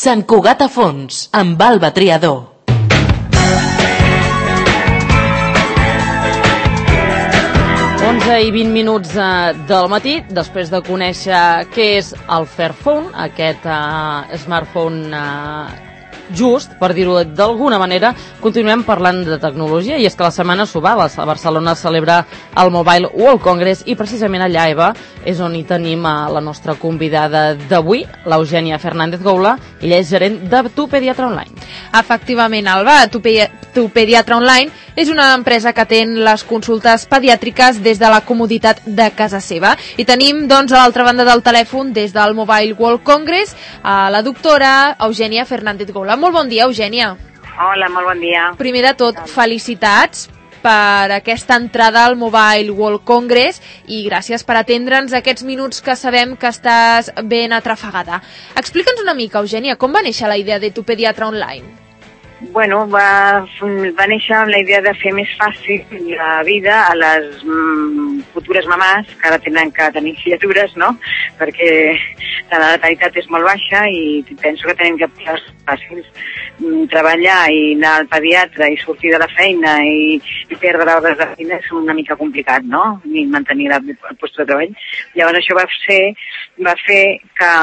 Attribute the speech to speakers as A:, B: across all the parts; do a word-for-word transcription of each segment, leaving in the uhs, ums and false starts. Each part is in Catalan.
A: Sant Cugat a fons, amb Alba Triador.
B: onze i vint minuts eh, del matí, després de conèixer què és el Fairphone, aquest eh, smartphone eh, just, per dir-ho d'alguna manera, continuem parlant de tecnologia, i és que la setmana s'ho va, a Barcelona celebra el Mobile World Congress, i precisament allà, Eva, és on hi tenim a la nostra convidada d'avui, l'Eugènia Fernández Goula. Ella és gerent de Tu Pediatra Online.
C: Efectivament, Alba, Tu, Pe tu Pediatra Online és una empresa que atén les consultes pediàtriques des de la comoditat de casa seva. I tenim, doncs, a l'altra banda del telèfon, des del Mobile World Congress, a la doctora Eugènia Fernández Goula. Molt bon dia, Eugènia.
D: Hola, molt bon dia.
C: Primer de tot, felicitats per aquesta entrada al Mobile World Congress i gràcies per atendre'ns aquests minuts que sabem que estàs ben atrafegada. Explica'ns una mica, Eugènia, com va néixer la idea de Tu Pediatra Online?
D: Bueno, va, va néixer amb la idea de fer més fàcil la vida a les mm, futures mamàs que ara tenen que tenir criatures, no? Perquè la natalitat és molt baixa i penso que tenim que fer fàcils mm, treballar i anar al pediatre i sortir de la feina i, i perdre hores de feina és una mica complicat, no? I mantenir la, el lloc de treball. Llavors això va ser, va fer que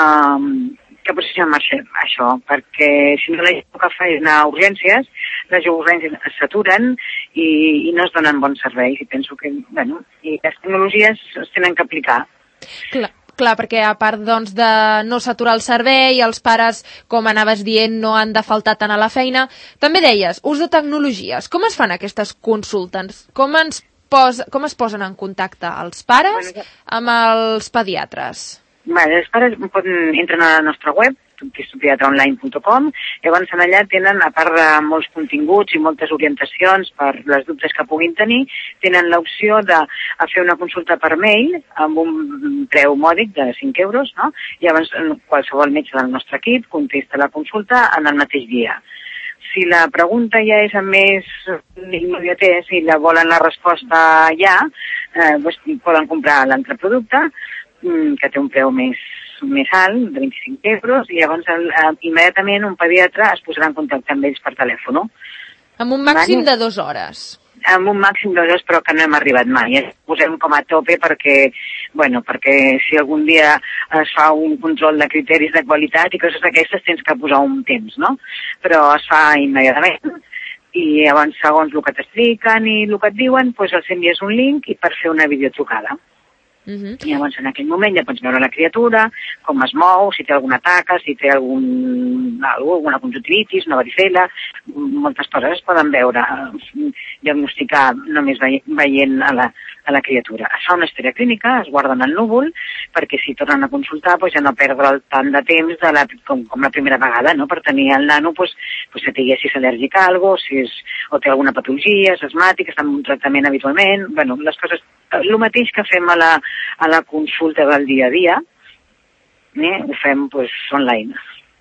D: que poséssim en marxa això, perquè si no la gent el que fa és anar a urgències, les urgències s'aturen i, i no es donen bons serveis, i penso que, bueno, i les tecnologies es tenen que aplicar.
C: Clar. Clar, perquè a part doncs, de no saturar el servei, els pares, com anaves dient, no han de faltar tant a la feina. També deies, ús de tecnologies. Com es fan aquestes consultes? Com, ens pos com es posen en contacte els pares bueno, amb els pediatres?
D: Vale, els pares poden, entren a la nostra web, que és tu pediatra online punt com, llavors allà tenen, a part de molts continguts i moltes orientacions per les dubtes que puguin tenir, tenen l'opció de fer una consulta per mail amb un preu mòdic de cinc euros, no? Llavors qualsevol metge del nostre equip contesta la consulta en el mateix dia. Si la pregunta ja és amb més immediatesa i la volen la resposta ja, eh, doncs poden comprar l'altre producte, que té un preu més, més alt, de vint-i-cinc euros, i llavors el, eh, immediatament un pediatre es posarà en contacte amb ells per telèfon.
C: Amb un màxim vale? de dues hores.
D: Amb un màxim de dues hores, però que no hem arribat mai. Ens posem com a tope perquè, bueno, perquè si algun dia es fa un control de criteris de qualitat i coses d'aquestes tens que posar un temps, no? Però es fa immediatament. I llavors, segons el que t'expliquen i el que et diuen, doncs els envies un link i per fer una videotrucada. Uh-huh. I llavors en aquell moment ja pots veure la criatura, com es mou, si té alguna taca, si té algun, alguna conjuntivitis, una varicel·la, moltes coses es poden veure, diagnosticar només veient a la, a la criatura. Es fa una història clínica, es guarda en el núvol, perquè si tornen a consultar doncs ja no perdre el tant de temps de la, com, com la primera vegada, no? Per tenir el nano, doncs, doncs saber si és al·lèrgic a alguna cosa, si és, o té alguna patologia, és asmàtic, està en un tractament habitualment, bueno, les coses, el mateix que fem a la, a la consulta del dia a dia, eh? Ho fem pues, online.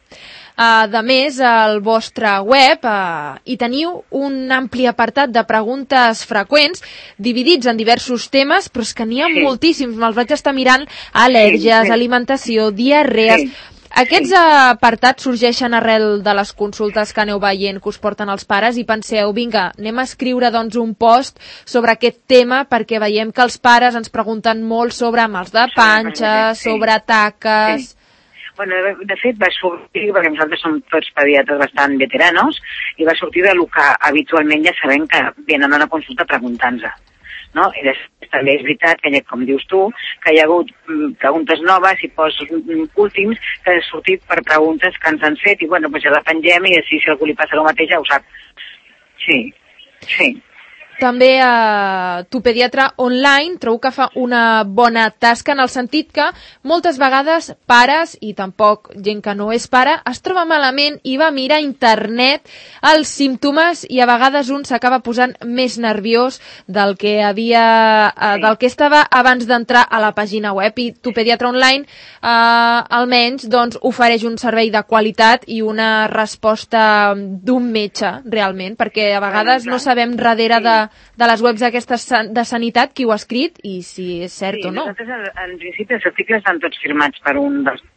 C: Uh, de més, al vostre web uh, hi teniu un ampli apartat de preguntes freqüents dividits en diversos temes, però és que n'hi ha sí. moltíssims. Me'ls vaig estar mirant: al·lèrgies, sí, sí. alimentació, diarrees... Sí. Aquests apartats sorgeixen arrel de les consultes que aneu veient que us porten els pares i penseu, vinga, anem a escriure doncs, un post sobre aquest tema perquè veiem que els pares ens pregunten molt sobre mals de panxa, sí. sobre taques...
D: Sí. Bueno, de fet va sortir, perquè nosaltres som tots pediatres bastant veteranos, i va sortir del que habitualment ja sabem que venen a la consulta preguntant-se. No? I també és veritat que, com dius tu, que hi ha hagut preguntes noves i posts últims que han sortit per preguntes que ens han fet i bueno, doncs ja la pengem i així si a algú li passa el mateix ja ho sap. Sí, sí.
C: També a Tu Pediatra Online trobo que fa una bona tasca en el sentit que moltes vegades pares, i tampoc gent que no és pare, es troba malament i va mirar a internet els símptomes i a vegades un s'acaba posant més nerviós del que havia, sí. del que estava abans d'entrar a la pàgina web. I Tu Pediatra Online eh, almenys doncs, ofereix un servei de qualitat i una resposta d'un metge realment, perquè a vegades no sabem darrere de de les webs aquestes de sanitat qui ho ha escrit i si és cert
D: sí,
C: o no.
D: Nosaltres, en principi, els articles estan tots firmats per un dels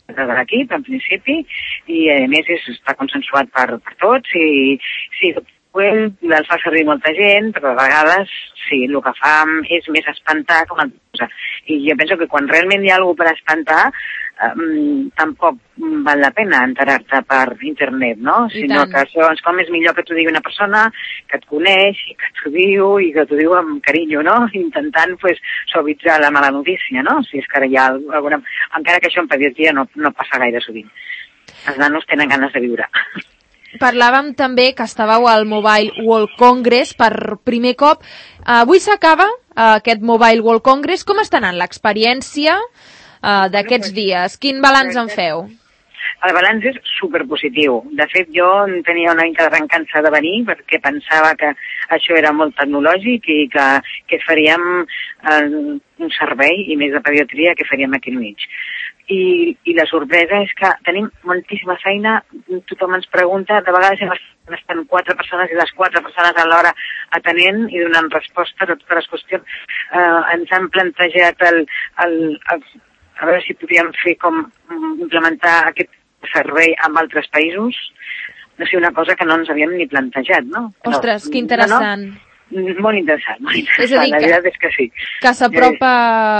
D: de l'equip, en principi, i a més és, està consensuat per, per tots, i sí, el fa servir molta gent, però a vegades sí, el que fa és més espantar com a cosa. I jo penso que quan realment hi ha alguna per espantar, um, tampoc val la pena enterar-te per internet, no?
C: I
D: Sinó
C: tant.
D: que això és com és millor que t'ho digui una persona que et coneix, i que t'ho diu, i que t'ho diu amb carinyo, no? Intentant, pues, suavitzar la mala notícia, no? Si és que ara hi ha alguna... Encara que això en pediatria no, no passa gaire sovint. Els nanos tenen ganes de viure.
C: Parlàvem també que estàveu al Mobile World Congress per primer cop. Avui s'acaba uh, aquest Mobile World Congress. Com està anant l'experiència uh, d'aquests dies? Quin balanç en feu?
D: El balanç és superpositiu. De fet, jo tenia una mica de recança de venir perquè pensava que això era molt tecnològic i que, que faríem eh, un servei, i més de pediatria, que faríem aquí enmig. I, i la sorpresa és que tenim moltíssima feina, tothom ens pregunta, de vegades estan quatre persones i les quatre persones alhora atenent i donant resposta a totes les qüestions. Eh, ens han plantejat el, el, el, a veure si podíem fer com implementar aquest servei amb altres països. No sé, una cosa que no ens havíem ni plantejat, no?
C: Ostres,
D: no,
C: que interessant.
D: No, no? Molt interessant, molt interessant.
C: És a dir,
D: la veritat és que sí.
C: Que s'apropa...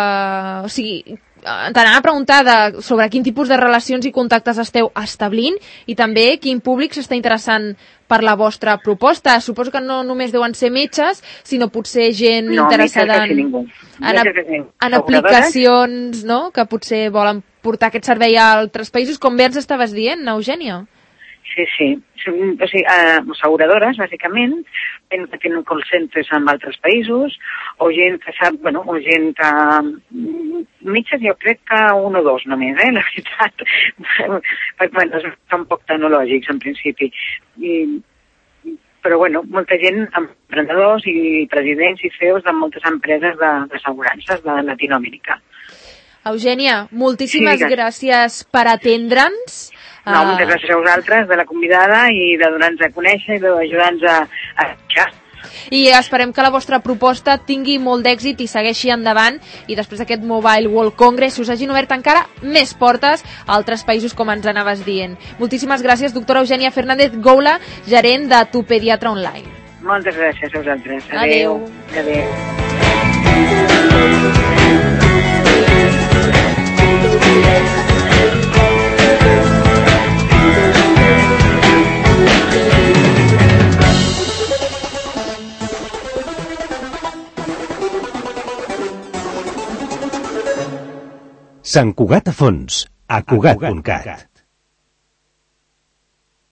C: O sigui, t'anava a preguntar de, sobre quin tipus de relacions i contactes esteu establint i també quin públic s'està interessant per la vostra proposta. Suposo que no només deuen ser metges, sinó potser gent
D: no,
C: interessada en, en, en aplicacions, no?, que potser volen portar aquest servei a altres països, com bé ens estaves dient, Eugènia.
D: Sí, sí. O sigui, eh, asseguradores, bàsicament, gent que tenen call centers en altres països, o gent que sap, bueno, o gent que... Metges jo crec que un o dos només, eh, la veritat. Perquè, bueno, són poc tecnològics, en principi. I, però, bueno, molta gent, emprenedors i presidents i C E Os de moltes empreses d'assegurances de Latinoamèrica.
C: Eugènia, moltíssimes
D: sí,
C: gràcies per atendre'ns.
D: No, moltes gràcies a vosaltres de la convidada i de donar-nos a conèixer i d'ajudar-nos a, a xar.
C: I esperem que la vostra proposta tingui molt d'èxit i segueixi endavant i després d'aquest Mobile World Congress us hagin obert encara més portes a altres països, com ens anaves dient. Moltíssimes gràcies, doctora Eugènia Fernández Goula, gerent de Tu Pediatra Online.
D: Moltes gràcies a vosaltres.
C: Adéu.
D: Adéu.
E: Sant Cugat a fons, a cugat punt cat.